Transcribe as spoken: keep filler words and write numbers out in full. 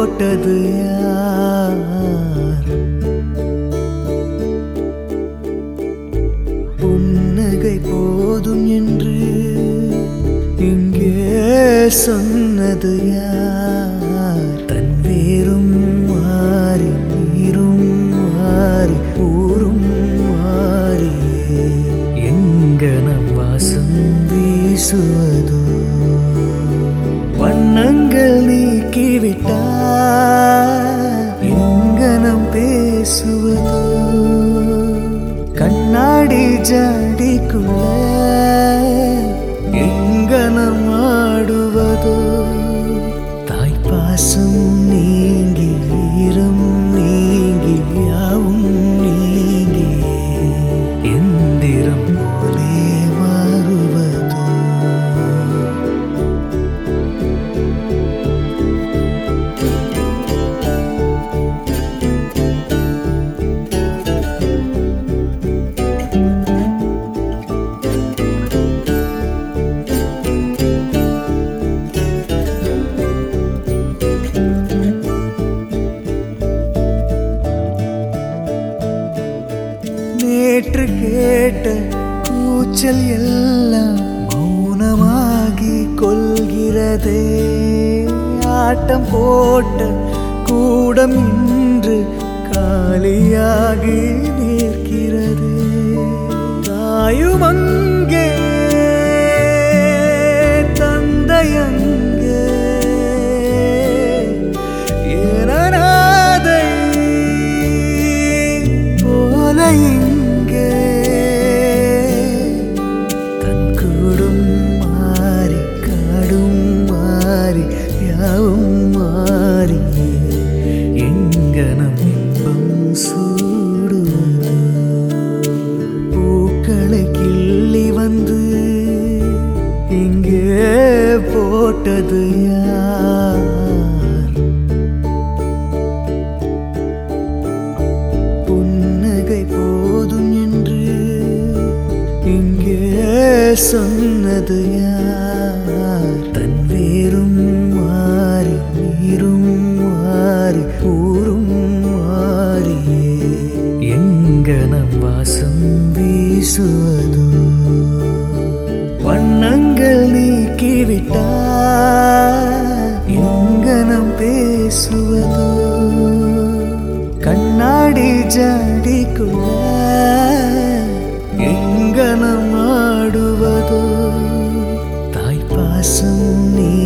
போட்டது யார்? புன்னகை போதும் என்று இங்கே சொன்னது யார்? தன் வேரும் மாறி நீரும் மாறி ஊரும் மாறியே எங்கனம் வாசம் வீசுவதோ? வண்ணங்கள் நீக்கிவிட்டார் எங்கனம் பேசுவதோ? கண்ணாடி ஜாடிக்குள்ள எங்கனம் ஆடுவதோ? தாய்ப்பாசம் நீங்கி ஈரம் நீங்கி யாவும் நீங்கி எந்திரம் போலே மாறுவதோ? நேற்று கேட்ட கூச்சல் எல்லாம் மௌனமாகி கொள்கிறதே. ஆட்டம் போட்ட கூடம் இன்று காலியாகி நிற்கிறதே. தாயும் அங்கே தந்தையங்கே ஏனாதை போல இங்கே தன் கூடும் மாறி காடும் மாறி யாவும் மாறி எங்கனம் இன்பம் சூடுவது? பூக்களை கிள்ளி வந்து இங்கே போட்டது யார்? புன்னகை போதும் என்று இங்கே சொன்னது யார்? தன் வேரும் மாறி நீரும் மாறி ஊரும் மாறியே எங்கனம் வாசம் வீசுவதோ? வண்ணங்கள் நீக்கிவிட்டார் எங்கனம் பேசுவதோ? கண்ணாடி ஜாடிக்குள்ள எங்கனம் ஆடுவதோ? தாய்ப்பாசம் நீ